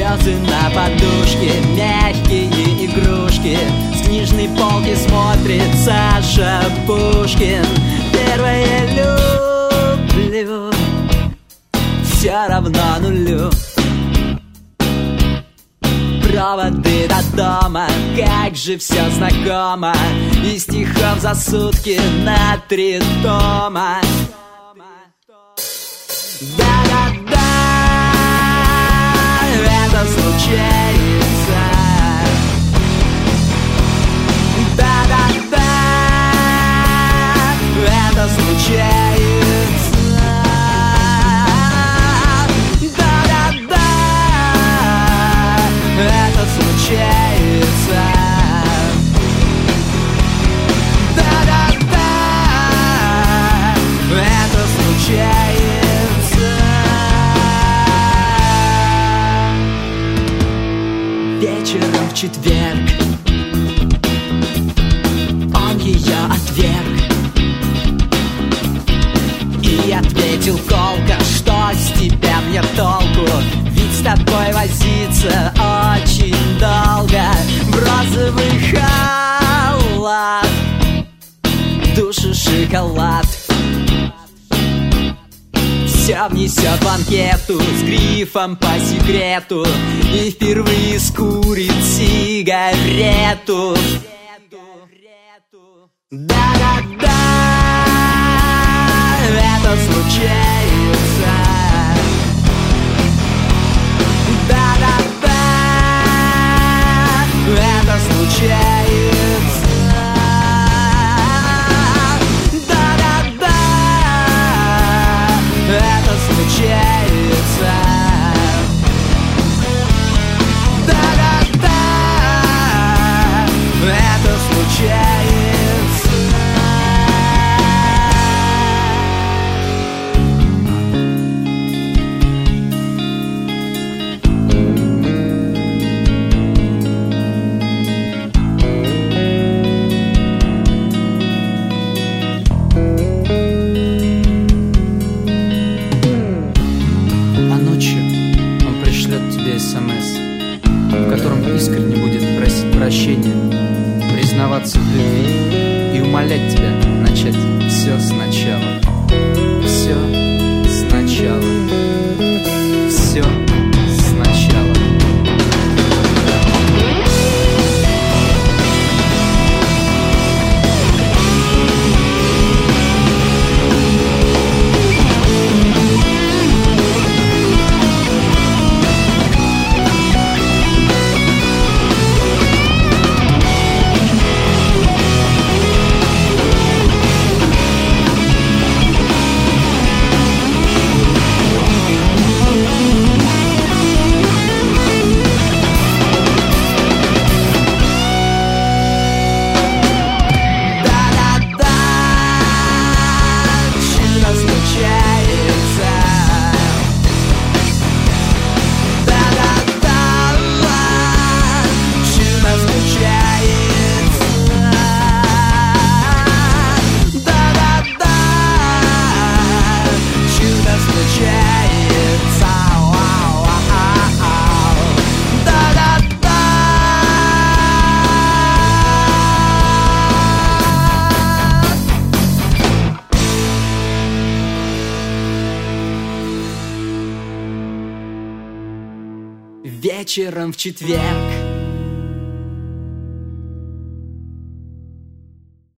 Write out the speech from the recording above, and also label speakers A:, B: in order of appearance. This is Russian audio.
A: Слезы на подушке, мягкие игрушки. С книжной полки смотрит Саша Пушкин. Первое люблю, все равно нулю. Проводы до дома, как же все знакомо. И стихов за сутки на 3 тома. Да-да-да, это случается. Да-да-да, это случается. Да-да-да, это случается. Да-да-да, это случается. Вечером в четверг он ее отверг и ответил колко: что с тебя мне толку? Ведь с тобой возиться очень долго. В розовый халат, душу шоколад. Все внесет в анкету с грифом по секрету и впервые скурит сигарету. Да-да-да, это случается. Да-да-да, это случается. Да-да-да, это случается. Да-да-да, это случается. А ночью он пришлет тебе СМС, в котором искренне будет просить прощения, признаваться в любви и умолять тебя начать все сначала. Все сначала. Все сначала. Вечером в четверг